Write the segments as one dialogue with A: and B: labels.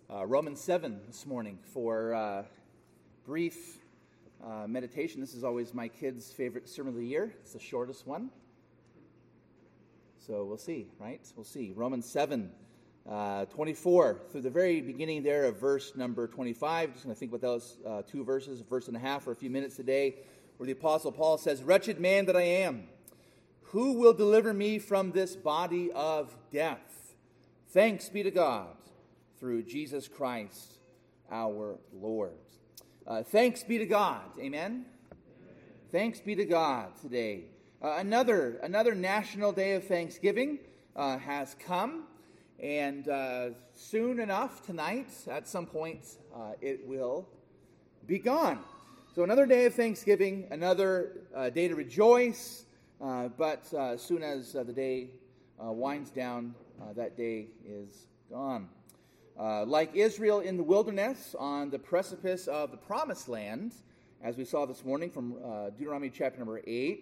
A: Romans 7 this morning for brief meditation. This is always my kids' favorite sermon of the year. It's the shortest one. So we'll see, right? We'll see. Romans 7, 24, through the very beginning there of verse number 25. Just going to think about those two verses, a verse and a half for a few minutes today, where the Apostle Paul says, "Wretched man that I am, who will deliver me from this body of death? Thanks be to God through Jesus Christ our Lord." Thanks be to God. Amen? Thanks be to God today. Another National Day of Thanksgiving has come, and soon enough tonight, at some point, it will be gone. So another day of Thanksgiving, another day to rejoice, but as soon as the day winds down, that day is gone. Like Israel in the wilderness on the precipice of the promised land, as we saw this morning from Deuteronomy chapter number 8,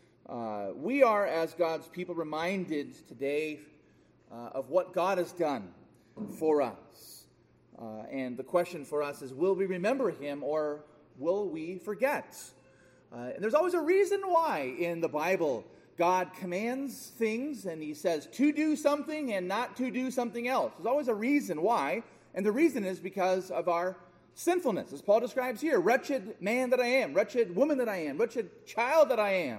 A: we are, as God's people, reminded today of what God has done for us. And the question for us is, will we remember him or will we forget? And there's always a reason why in the Bible God commands things and he says to do something and not to do something else. There's always a reason why, and the reason is because of our sinfulness, as Paul describes here. Wretched man that I am, wretched woman that I am, wretched child that I am.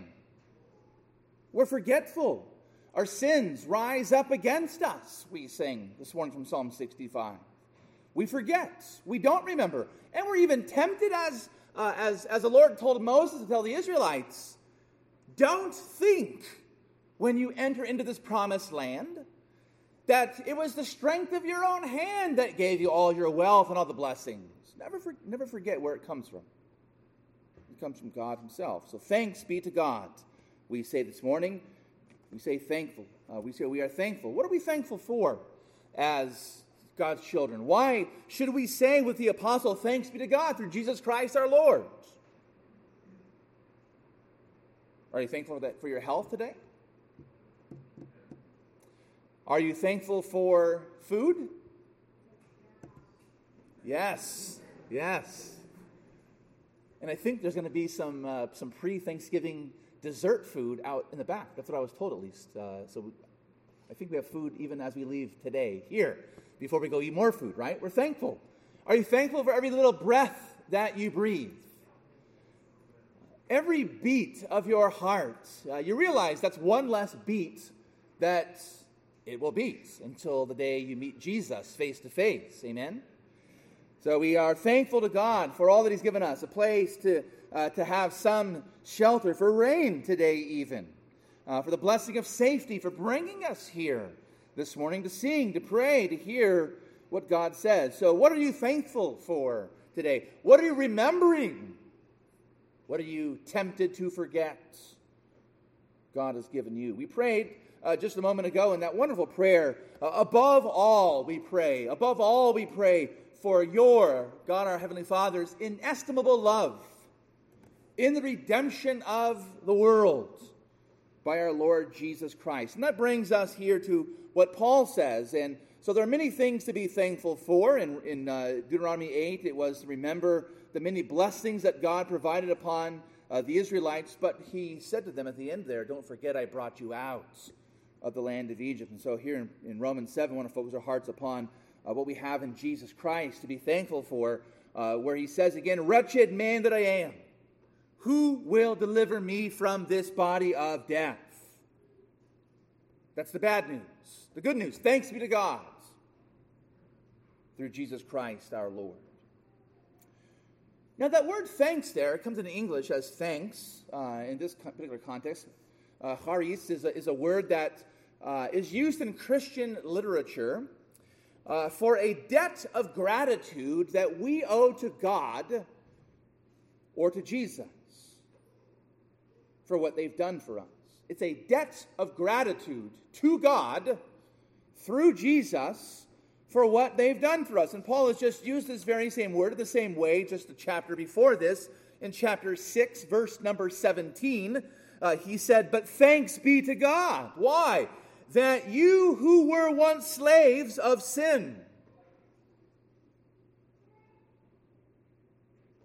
A: We're forgetful. Our sins rise up against us, we sing this morning from Psalm 65. We forget. We don't remember. And we're even tempted, as the Lord told Moses to tell the Israelites, don't think when you enter into this promised land that it was the strength of your own hand that gave you all your wealth and all the blessings. Never forget where it comes from. It comes from God himself. So thanks be to God. We say this morning, we say thankful. We say we are thankful. What are we thankful for as God's children? Why should we say with the apostle, thanks be to God through Jesus Christ our Lord? Are you thankful for your health today? Are you thankful for food? Yes. And I think there's going to be some pre-Thanksgiving dessert food out in the back. That's what I was told, at least. So I think we have food even as we leave today here before we go eat more food, right? We're thankful. Are you thankful for every little breath that you breathe? Every beat of your heart, you realize that's one less beat that it will beat until the day you meet Jesus face to face. Amen? So we are thankful to God for all that he's given us, a place to have some shelter, for rain today even, for the blessing of safety, for bringing us here this morning to sing, to pray, to hear what God says. So what are you thankful for today? What are you remembering? What are you tempted to forget God has given you? We prayed just a moment ago in that wonderful prayer, above all we pray for your, God our Heavenly Father's, inestimable love in the redemption of the world by our Lord Jesus Christ. And that brings us here to what Paul says. And so there are many things to be thankful for. In Deuteronomy 8, it was to remember the many blessings that God provided upon the Israelites. But he said to them at the end there, don't forget I brought you out of the land of Egypt. And so here in Romans 7, I want to focus our hearts upon what we have in Jesus Christ to be thankful for, where he says again, wretched man that I am, who will deliver me from this body of death? That's the bad news. The good news, thanks be to God through Jesus Christ our Lord. Now that word thanks there, it comes in English as thanks in this particular context. Charis is a word that is used in Christian literature for a debt of gratitude that we owe to God or to Jesus for what they've done for us. It's a debt of gratitude to God through Jesus for what they've done for us. And Paul has just used this very same word the same way just a chapter before this. In chapter 6, verse number 17, he said, but thanks be to God. Why? That you who were once slaves of sin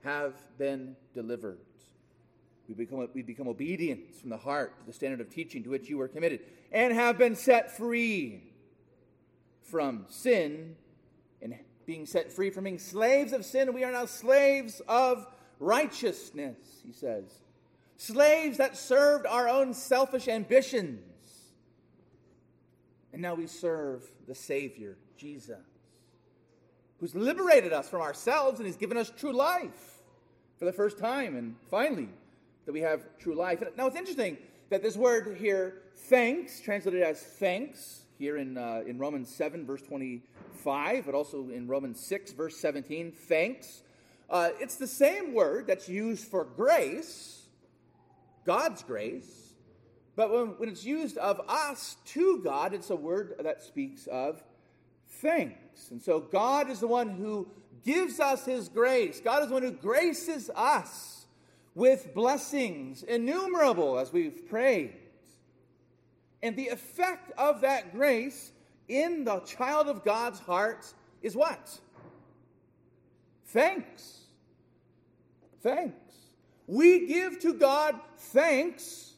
A: have been delivered. We become obedient from the heart to the standard of teaching to which you were committed, and have been set free from sin, and being set free from being slaves of sin, we are now slaves of righteousness, he says. Slaves that served our own selfish ambitions. And now we serve the Savior, Jesus, who's liberated us from ourselves and has given us true life for the first time, and finally, that we have true life. Now, it's interesting that this word here, thanks, translated as thanks, here in Romans 7, verse 25, but also in Romans 6, verse 17, thanks. It's the same word that's used for grace, God's grace, but when it's used of us to God, it's a word that speaks of thanks. And so God is the one who gives us his grace. God is the one who graces us with blessings innumerable, as we've prayed. And the effect of that grace in the child of God's heart is what? Thanks. Thanks. We give to God thanks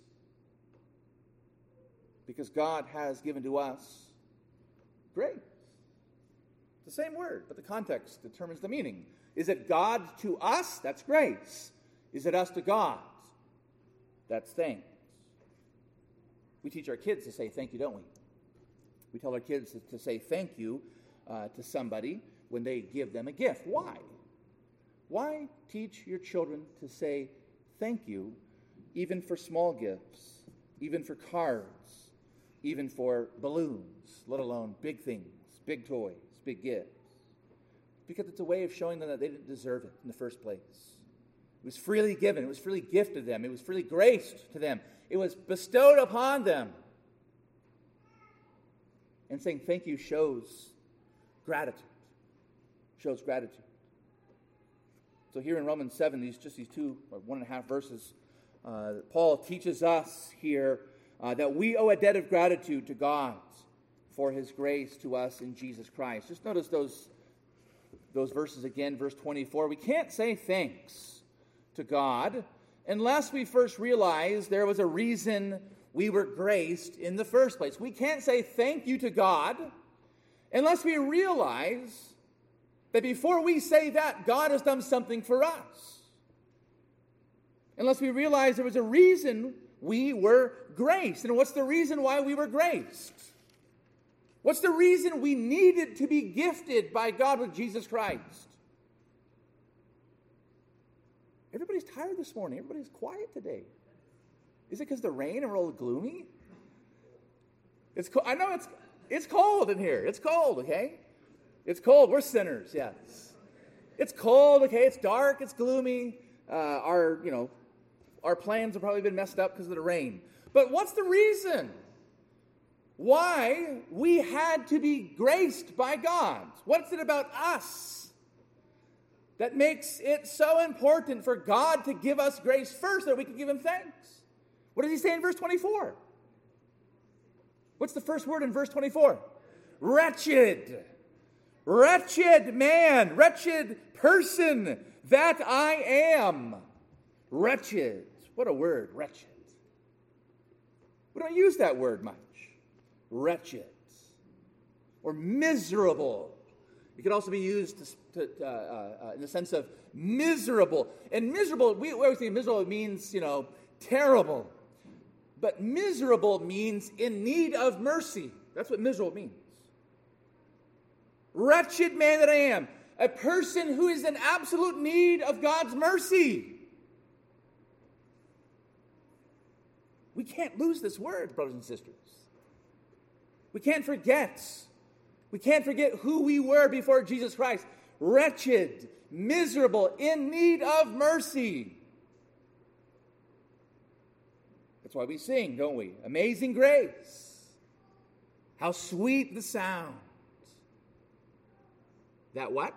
A: because God has given to us grace. It's the same word, but the context determines the meaning. Is it God to us? That's grace. Is it us to God? That's thanks. We teach our kids to say thank you, don't we? We tell our kids to say thank you to somebody when they give them a gift. Why? Why teach your children to say thank you even for small gifts, even for cards, even for balloons, let alone big things, big toys, big gifts? Because it's a way of showing them that they didn't deserve it in the first place. It was freely given. It was freely gifted to them. It was freely graced to them. It was bestowed upon them. And saying thank you shows gratitude. Shows gratitude. So here in Romans 7, these 1.5 verses, Paul teaches us here that we owe a debt of gratitude to God for his grace to us in Jesus Christ. Just notice those verses again, verse 24. We can't say thanks to God unless we first realize there was a reason we were graced in the first place. We can't say thank you to God unless we realize that before we say that, God has done something for us. Unless we realize there was a reason we were graced. And what's the reason why we were graced? What's the reason we needed to be gifted by God with Jesus Christ? Everybody's tired this morning. Everybody's quiet today. Is it because the rain and we're all gloomy? I know it's cold in here. It's cold, okay? It's cold. We're sinners, yes. It's cold, okay? It's dark. It's gloomy. Our plans have probably been messed up because of the rain. But what's the reason why we had to be graced by God? What's it about us that makes it so important for God to give us grace first so that we can give him thanks? What does he say in verse 24? What's the first word in verse 24? Wretched. Wretched man, wretched person that I am. Wretched. What a word, wretched. We don't use that word much. Wretched. Or miserable. It could also be used in the sense of miserable. And miserable, we always think miserable means, terrible. But miserable means in need of mercy. That's what miserable means. Wretched man that I am. A person who is in absolute need of God's mercy. We can't lose this word, brothers and sisters. We can't forget. We can't forget who we were before Jesus Christ. Wretched, miserable, in need of mercy. That's why we sing, don't we? Amazing grace. How sweet the sound. That what?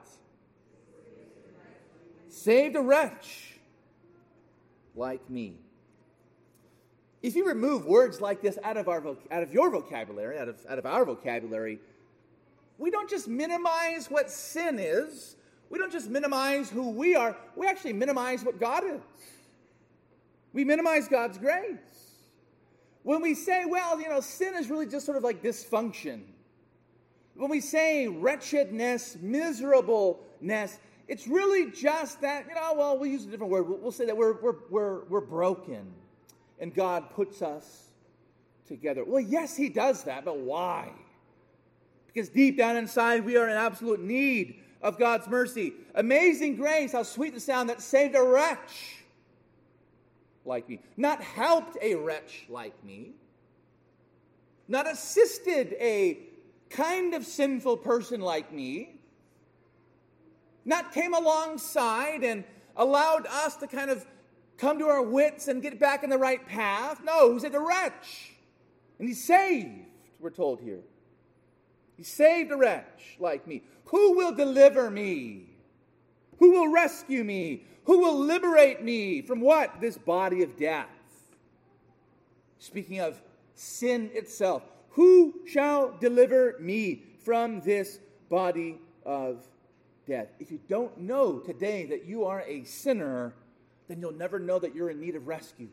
A: Saved a wretch like me. If you remove words like this out of your vocabulary, out of our vocabulary, we don't just minimize what sin is. we don't just minimize who we are, we actually minimize what God is. We minimize God's grace. When we say, well, sin is really just sort of like dysfunction. When we say wretchedness, miserableness, it's really just that, we'll use a different word. We'll say that we're broken, and God puts us together. Well, yes, he does that, but why? Because deep down inside, we are in absolute need of God's mercy. Amazing grace, how sweet the sound that saved a wretch like me. Not helped a wretch like me. Not assisted a kind of sinful person like me. Not came alongside and allowed us to kind of come to our wits and get back in the right path. No, he saved a wretch. And he saved, we're told here. He saved a wretch like me. Who will deliver me? Who will rescue me? Who will liberate me from what? This body of death. Speaking of sin itself. Who shall deliver me from this body of death? If you don't know today that you are a sinner, then you'll never know that you're in need of rescue.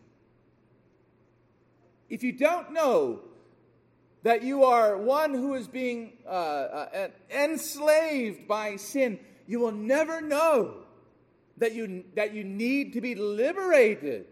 A: If you don't know that you are one who is being enslaved by sin, you will never know that you need to be liberated,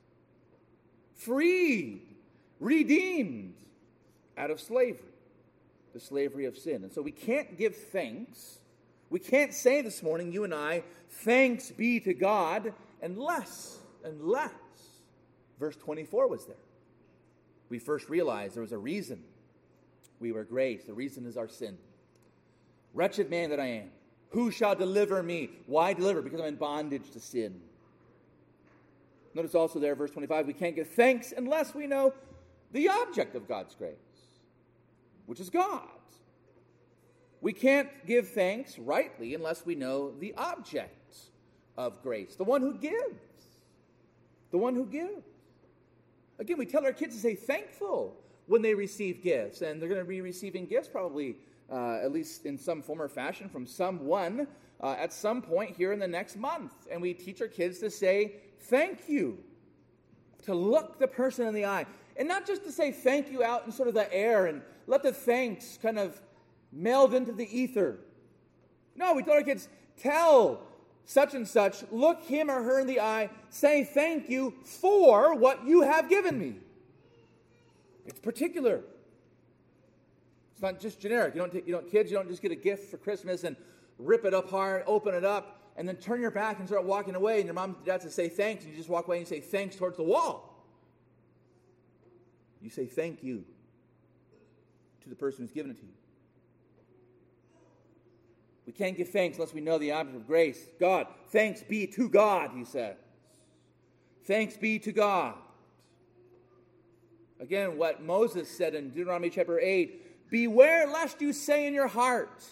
A: freed, redeemed out of slavery, the slavery of sin. And so we can't give thanks. We can't say this morning, you and I, thanks be to God, unless verse 24 was there. We first realized there was a reason we were graced. The reason is our sin. Wretched man that I am, who shall deliver me? Why deliver? Because I'm in bondage to sin. Notice also there, verse 25, we can't give thanks unless we know the object of God's grace, which is God. We can't give thanks rightly unless we know the object of grace, the one who gives. The one who gives. Again, we tell our kids to say thankful when they receive gifts, and they're going to be receiving gifts probably, at least in some form or fashion, from someone at some point here in the next month. And we teach our kids to say thank you, to look the person in the eye, and not just to say thank you out in sort of the air and let the thanks kind of meld into the ether. No, we tell our kids, tell such and such, look him or her in the eye, say thank you for what you have given me. It's particular. It's not just generic. Kids, you don't just get a gift for Christmas and rip it apart, open it up, and then turn your back and start walking away, and your mom and dad to say thanks, and you just walk away and say thanks towards the wall. You say thank you to the person who's given it to you. We can't give thanks unless we know the object of grace. God, thanks be to God, he says. Thanks be to God. Again, what Moses said in Deuteronomy chapter 8, beware lest you say in your heart.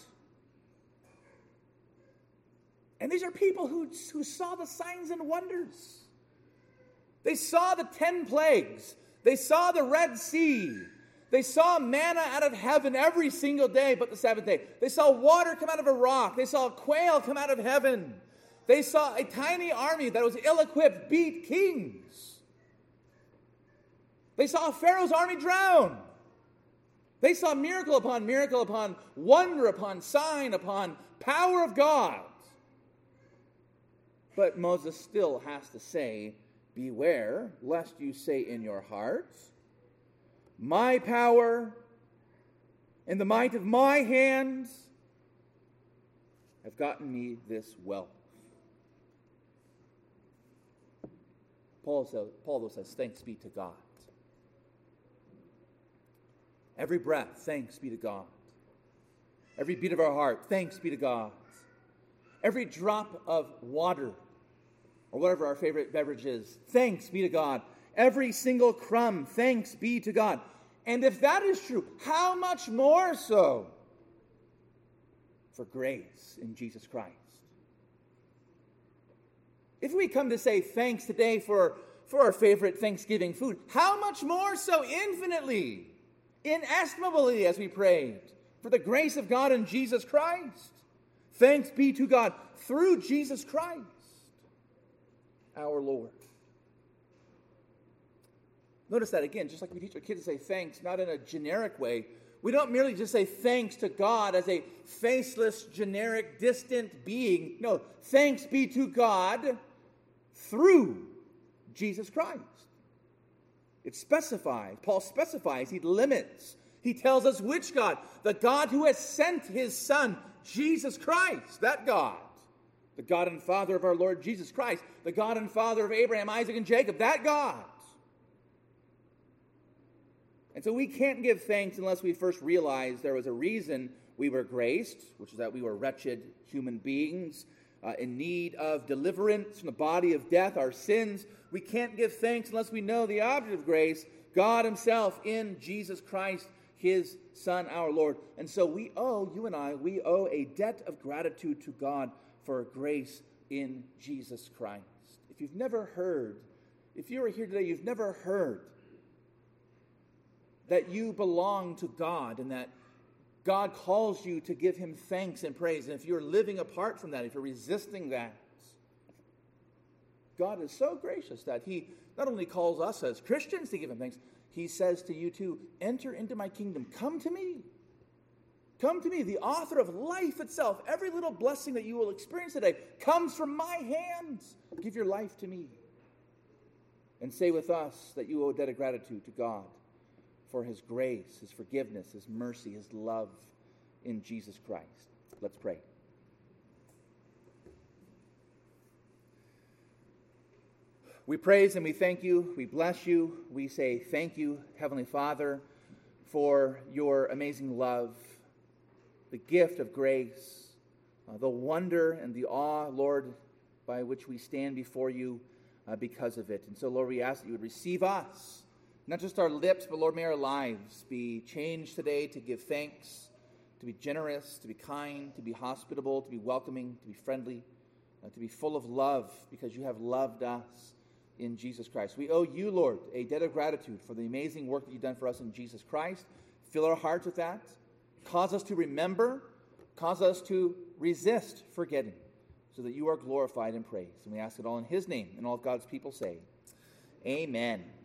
A: And these are people who saw the signs and wonders. They saw the 10 plagues. They saw the Red Sea. They saw manna out of heaven every single day but the seventh day. They saw water come out of a rock. They saw quail come out of heaven. They saw a tiny army that was ill-equipped beat kings. They saw Pharaoh's army drown. They saw miracle upon wonder upon sign upon power of God. But Moses still has to say, beware lest you say in your hearts, my power and the might of my hands have gotten me this wealth. Paul though says, thanks be to God. Every breath, thanks be to God. Every beat of our heart, thanks be to God. Every drop of water, or whatever our favorite beverage is, thanks be to God. Every single crumb, thanks be to God. And if that is true, how much more so for grace in Jesus Christ? If we come to say thanks today for our favorite Thanksgiving food, how much more so infinitely, inestimably, as we prayed, for the grace of God in Jesus Christ? Thanks be to God through Jesus Christ, our Lord. Notice that again, just like we teach our kids to say thanks, not in a generic way. We don't merely just say thanks to God as a faceless, generic, distant being. No, thanks be to God through Jesus Christ. It specifies, Paul specifies, he limits. He tells us which God? The God who has sent his Son, Jesus Christ, that God. The God and Father of our Lord Jesus Christ. The God and Father of Abraham, Isaac, and Jacob, that God. And so we can't give thanks unless we first realize there was a reason we were graced, which is that we were wretched human beings in need of deliverance from the body of death, our sins. We can't give thanks unless we know the object of grace, God himself in Jesus Christ, his Son, our Lord. And so we owe, you and I, we owe a debt of gratitude to God for grace in Jesus Christ. If you've never heard, if you are here today, you've never heard that you belong to God and that God calls you to give him thanks and praise. And if you're living apart from that, if you're resisting that, God is so gracious that he not only calls us as Christians to give him thanks, he says to you too, enter into my kingdom. Come to me. Come to me, the author of life itself. Every little blessing that you will experience today comes from my hands. Give your life to me. And say with us that you owe a debt of gratitude to God for his grace, his forgiveness, his mercy, his love in Jesus Christ. Let's pray. We praise and we thank you. We bless you. We say thank you, Heavenly Father, for your amazing love, the gift of grace, the wonder and the awe, Lord, by which we stand before you because of it. And so, Lord, we ask that you would receive us, not just our lips, but, Lord, may our lives be changed today to give thanks, to be generous, to be kind, to be hospitable, to be welcoming, to be friendly, to be full of love because you have loved us in Jesus Christ. We owe you, Lord, a debt of gratitude for the amazing work that you've done for us in Jesus Christ. Fill our hearts with that. Cause us to remember. Cause us to resist forgetting so that you are glorified and praised. And we ask it all in his name, and all of God's people say, amen.